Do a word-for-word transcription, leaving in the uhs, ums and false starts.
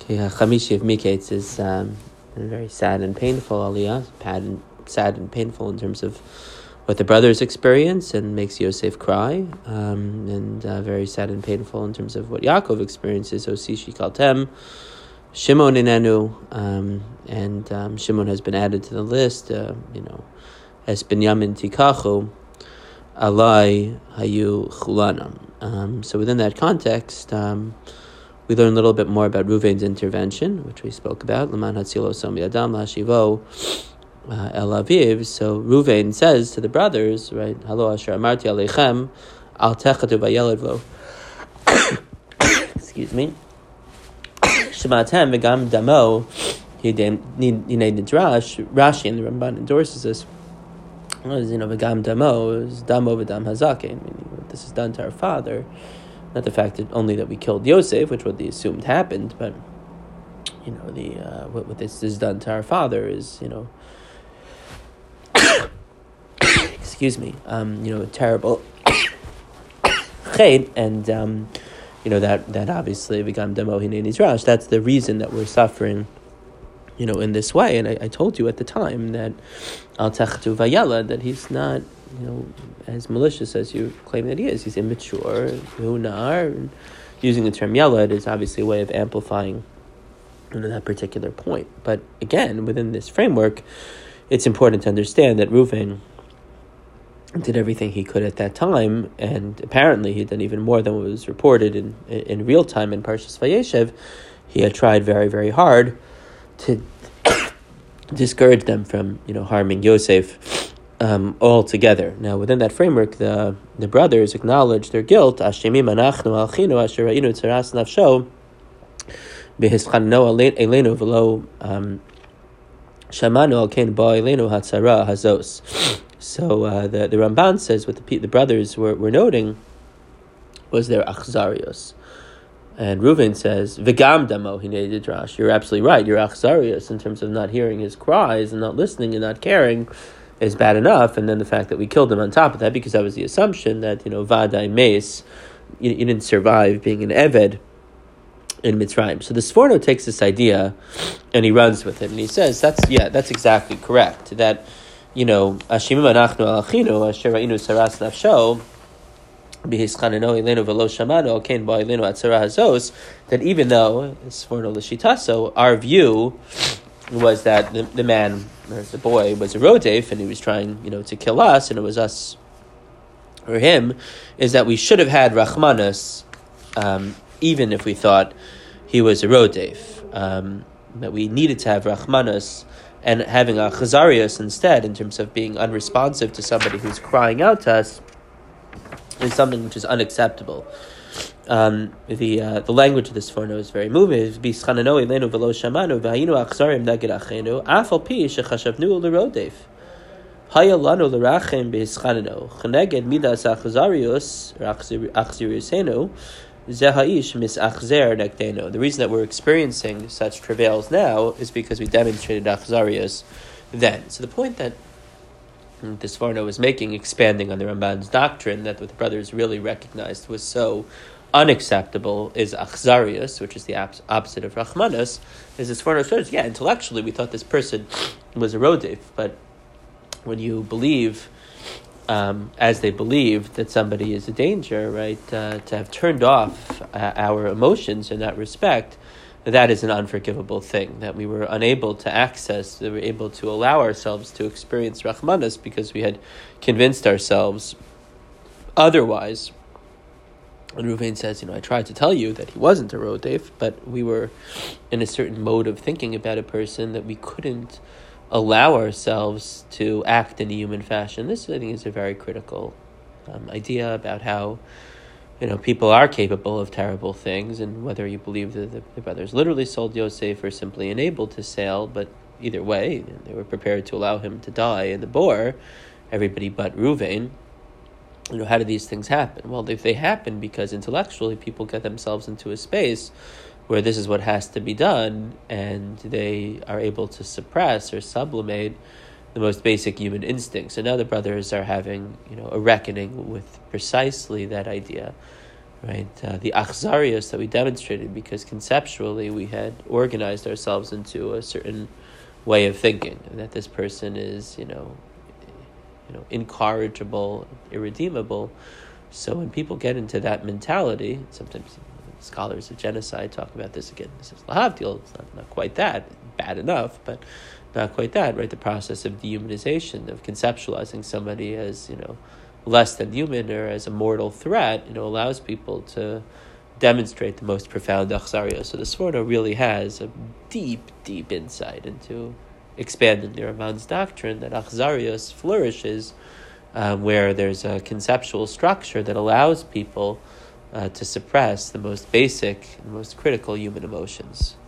Okay, uh, Chamishi of Miketz is um, a very sad and painful aliyah, sad and, sad and painful in terms of what the brothers experience and makes Yosef cry, um, and uh, very sad and painful in terms of what Yaakov experiences, Osishi Kaltem, Shimon inenu, um, and um, Shimon has been added to the list, uh, you know, Es Binyamin Tikachu, Alai Hayu Chulanam. Um, so within that context, um, we learn a little bit more about Ruvain's intervention, which we spoke about. L'man hatzilo som yadam lashivo el aviv. So Ruvain says to the brothers, right, Halo asher amarti aleichem al techatu vayeled vo. Excuse me. Shematem v'gam damo hinei nidrash. Rashi and the Ramban endorses this. Well, you know, v'gam damo is damo v'dam hazake. I mean, this is done to our father. Not the fact that only that we killed Yosef, which what they assumed happened, but you know the uh, what, what this is done to our father is you know, excuse me, um, you know, a terrible chait, and um, you know that that obviously become demo hinei rash. That's the reason that we're suffering, you know, in this way. And I, I told you at the time that al techtu vayela, that he's not, you know, as malicious as you claim that he is. He's immature, hunar, and using the term yelad is obviously a way of amplifying, you know, that particular point. But again, within this framework, it's important to understand that Reuven did everything he could at that time, and apparently he did even more than what was reported in in real time in Parshas Vayeshev. He had tried very, very hard to discourage them from, you know, harming Yosef Um, all together. Now, within that framework, the the brothers acknowledge their guilt. Ashemim anachnu alchinu asher ra'inu tzaras nafsho behischanno elenu v'lo shamanu al ken ba elenu hatzara hazos. So uh, the the Ramban says what the the brothers were, were noting was their achzarios. And Reuven says, "V'gam damo hinei didrash." You're absolutely right. You're achzarios in terms of not hearing his cries and not listening and not caring is bad enough, and then the fact that we killed him on top of that, because that was the assumption that, you know, Vadai Meis, you, you didn't survive being an Eved in Mitzrayim. So the Sforno takes this idea and he runs with it, and he says, that's, yeah, that's exactly correct. That, you know, Ashimim anachnu alachinu, asher ra'inu saras nafsho, bihischaneno ilenu v'lo shamanu, al ken ba ilenu atzara hazos, that even though, Sforno l'shitaso, our view was that the, the man, or the boy, was a rodef, and he was trying, you know, to kill us, and it was us or him, is that we should have had Rachmanas, um, even if we thought he was a rodef. Um, that we needed to have Rachmanas, and having a Chazarias instead, in terms of being unresponsive to somebody who's crying out to us, is something which is unacceptable. Um, the uh, the language of this forno is very moving. Bischanano elenu v'lo shamanu v'hayinu achzarim naged achenu afal pi shechashavnu l'rodef haya lanu l'rachem bischanano cheneged midas achzarius achziriusenu zehaish misachzer negdeno. The reason that we're experiencing such travails now is because we demonstrated achzarius then. So the point that this Varno was making, expanding on the Ramban's doctrine, that what the brothers really recognized was so unacceptable, is achzarius, which is the opposite of rachmanas. As this Varno says, yeah, intellectually we thought this person was a rodef, but when you believe, um, as they believed, that somebody is a danger, right, uh, to have turned off uh, our emotions in that respect, that is an unforgivable thing, that we were unable to access, that we were able to allow ourselves to experience Rachmanas because we had convinced ourselves otherwise. And Reuven says, you know, I tried to tell you that he wasn't a rodef, but we were in a certain mode of thinking about a person that we couldn't allow ourselves to act in a human fashion. This, I think, is a very critical um, idea about how, you know, people are capable of terrible things, and whether you believe that the, the brothers literally sold Yosef or simply enabled to sail, but either way, they were prepared to allow him to die in the bore, everybody but Reuven. You know, how do these things happen? Well, if they happen because intellectually people get themselves into a space where this is what has to be done, and they are able to suppress or sublimate the most basic human instincts. And now the brothers are having, you know, a reckoning with precisely that idea right? Uh, the achzarios that we demonstrated, because conceptually we had organized ourselves into a certain way of thinking, and that this person is, you know, you know, incorrigible, irredeemable. So when people get into that mentality, sometimes scholars of genocide talk about this again. This is lahavdil. It's not, not quite that bad enough, but not quite that, right? The process of dehumanization, of conceptualizing somebody as, you know, less than human or as a mortal threat, you know, allows people to demonstrate the most profound achzarios. So the Sforno really has a deep, deep insight into expanding the Ramban's doctrine that achzarios flourishes um, where there's a conceptual structure that allows people uh, to suppress the most basic and most critical human emotions.